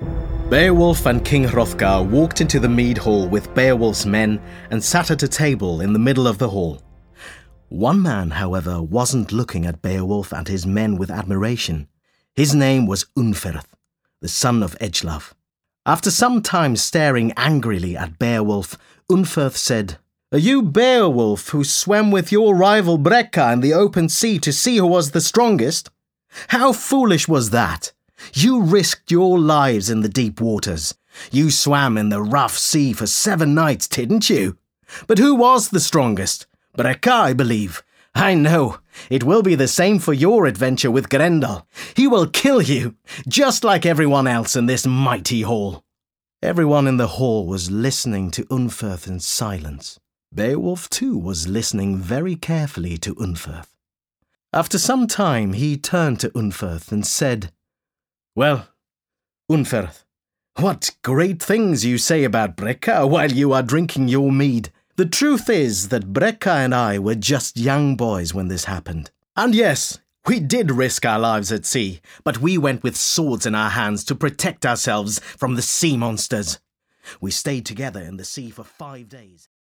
Beowulf and King Hrothgar walked into the mead hall with Beowulf's men and sat at a table in the middle of the hall. One man, however, wasn't looking at Beowulf and his men with admiration. His name was Unferth, the son of Ecglaf. After some time staring angrily at Beowulf, Unferth said, "Are you Beowulf who swam with your rival Breca in the open sea to see who was the strongest? How foolish was that? You risked your lives in the deep waters. You swam in the rough sea for 7 nights, didn't you? But who was the strongest? Breca, I believe. I know. It will be the same for your adventure with Grendel. He will kill you, just like everyone else in this mighty hall." Everyone in the hall was listening to Unferth in silence. Beowulf too was listening very carefully to Unferth. After some time he turned to Unferth and said, "Well, Unferth, what great things you say about Breca while you are drinking your mead. The truth is that Breca and I were just young boys when this happened. And yes, we did risk our lives at sea, but we went with swords in our hands to protect ourselves from the sea monsters. We stayed together in the sea for 5 days.